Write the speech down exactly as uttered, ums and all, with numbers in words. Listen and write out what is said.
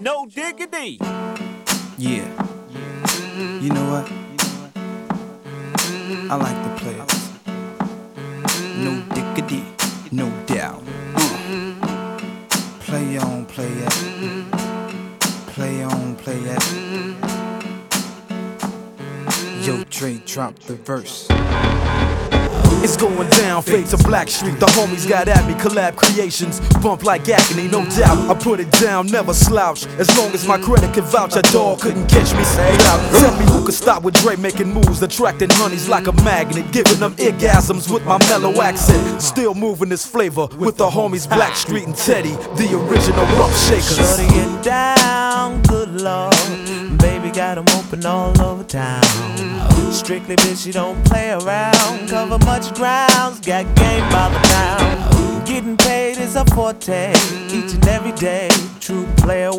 No diggity. Yeah. You know what? I like the players. No diggity, no doubt. Uh. Play on, play it. Play on, play it. Yo, Dre, drop the verse. It's going down, fade to Black Street. The homies got at me, collab creations, bump like agony, no doubt. I put it down, never slouch. As long as my credit can vouch, a dog couldn't catch me. Say out. Tell me who could stop with Dre making moves, attracting honeys like a magnet, giving them orgasms with my mellow accent. Still moving this flavor with the homies Black Street and Teddy, the original rough shakers. Shorty get down, good lord. Baby got 'em open all over town. Strictly bitch, you don't play around. Cover much grounds, got game by the pound. Getting paid is a forte, each and every day. True player.